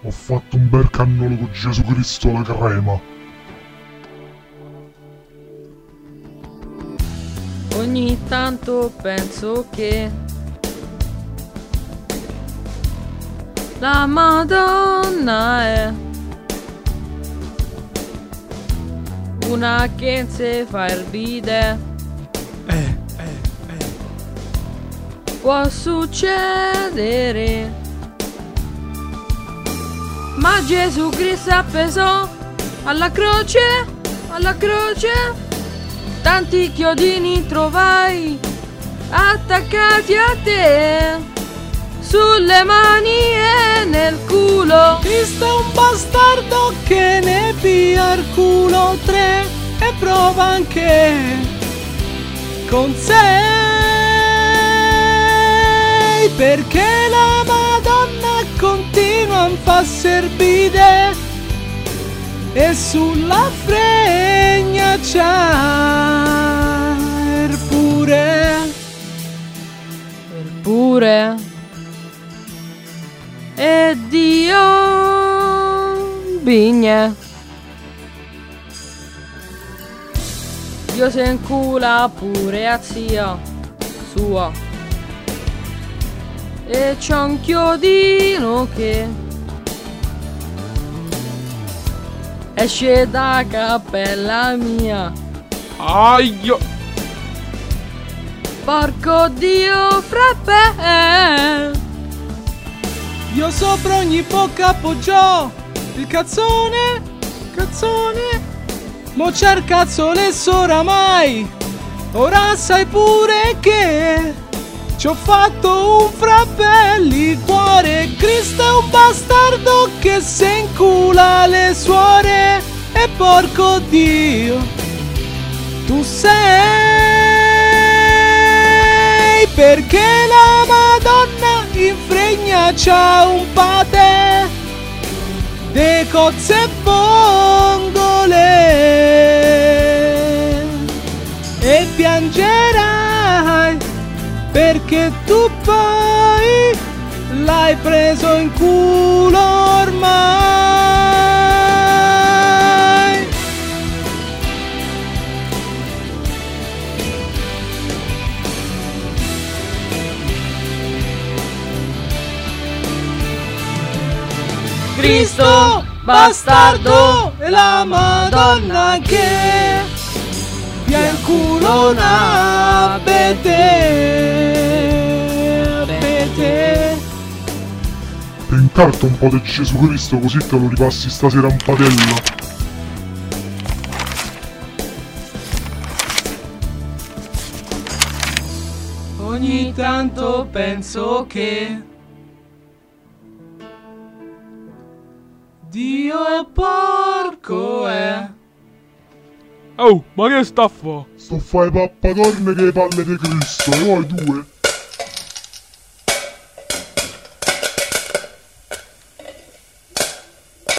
Ho fatto un bel cannolo con Gesù Cristo alla crema. Ogni tanto penso che la Madonna è una che se fa il bidet. Può succedere, ma Gesù Cristo appesò alla croce, tanti chiodini trovai attaccati a te, sulle mani e nel culo. Cristo è un bastardo che ne pia il culo 3 e prova anche con 6, perché la Madonna continua a far servire e sulla fregna c'ha il pure e Dio bigne. Dio se incula pure a zia sua e c'ho un chiodino che esce da cappella mia. Aio! Porco Dio frappè. Io sopra ogni bocca appoggiò il cazzone, mo c'è il cazzolesso oramai. Ora sai pure che ci ho fatto un frappè al liquore. Cristo è un bastardo che se incula le suore. E porco Dio, tu sei, perché la Madonna in fregna c'ha un patè de cozze e vongole e piangerai perché tu poi l'hai preso in culo ormai. Cristo Bastardo e la Madonna che via il culo una bete. Ti incarto un po' di Gesù Cristo così te lo ripassi stasera in padella. Ogni tanto penso che Dio è porco Oh, ma che sta a fa? Sto a fare pappacorne che le palle di Cristo, e voi due?